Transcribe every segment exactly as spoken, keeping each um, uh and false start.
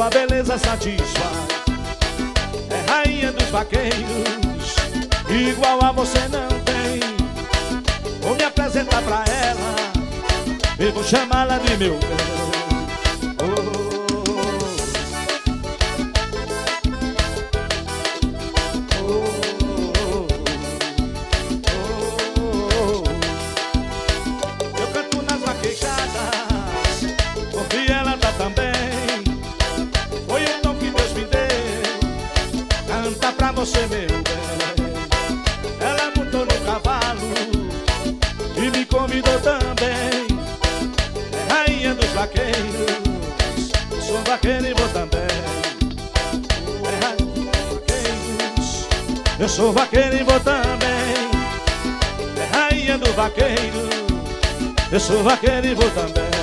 sua beleza satisfaz. É rainha dos vaqueiros, igual a você não tem. Vou me apresentar pra ela e vou chamá-la de meu bem. Você, meu bem, ela montou no cavalo e me convidou também. É rainha dos vaqueiros, eu sou vaqueiro e vou também. É rainha dos vaqueiros, eu sou vaqueiro e vou também. É rainha do vaqueiro, eu sou vaqueiro e vou também.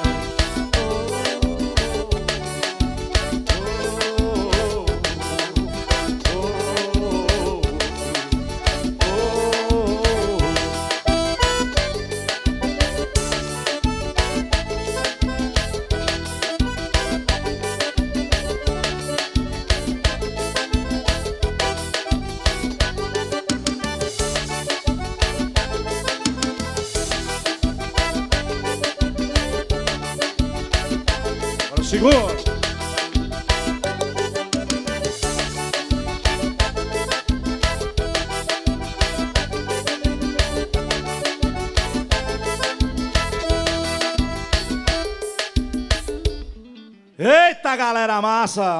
Segura! Eita, galera massa!